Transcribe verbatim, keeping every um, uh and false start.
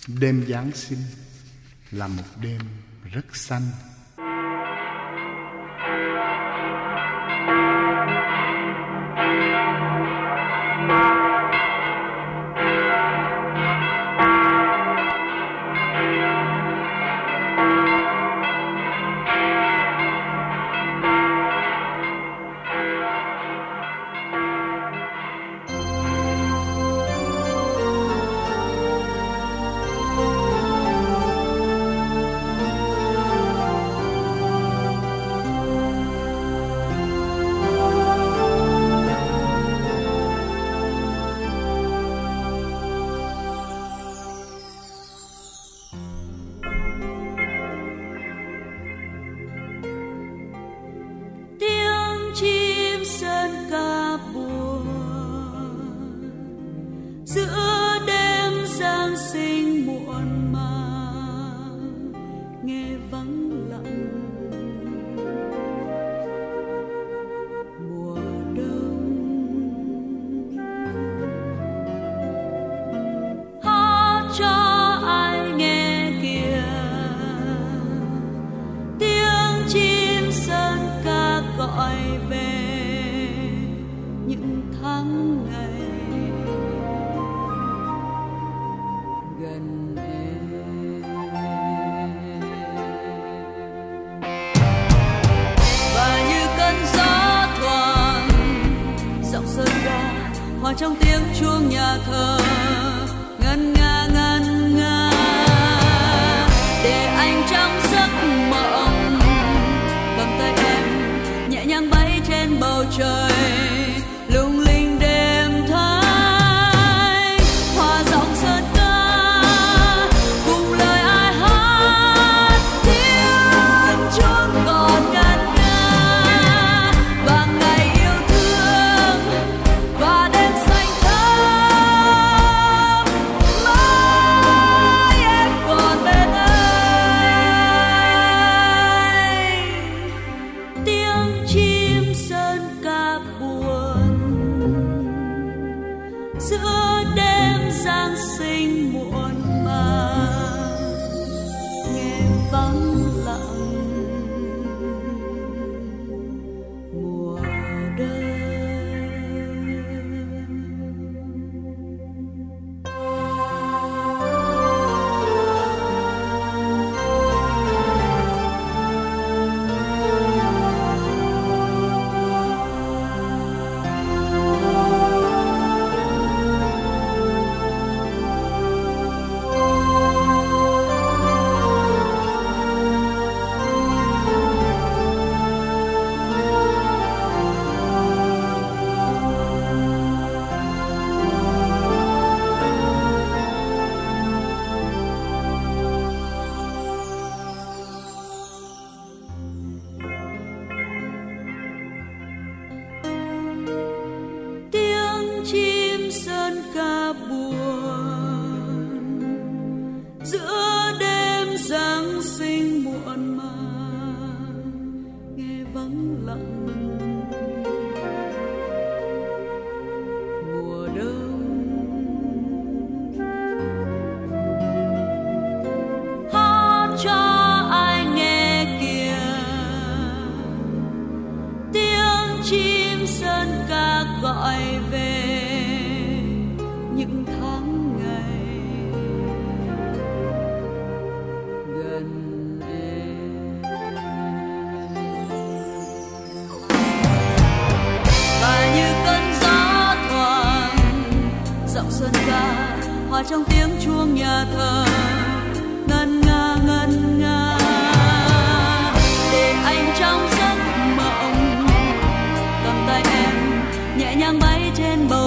Đêm Giáng sinh là một đêm rất xanh. Trong tiếng chuông nhà thờ ngân nga ngân nga để anh trong giấc mộng cầm tay em nhẹ nhàng bay trên bầu trời lung linh đêm thanh hòa giọng sơn ca cùng lời ai hát tiếng chuông còn ngân nga và ngày yêu thương và đêm trong tiếng chuông nhà thờ ngân nga ngân nga để anh trong giấc mộng cầm tay em nhẹ nhàng bay trên bầu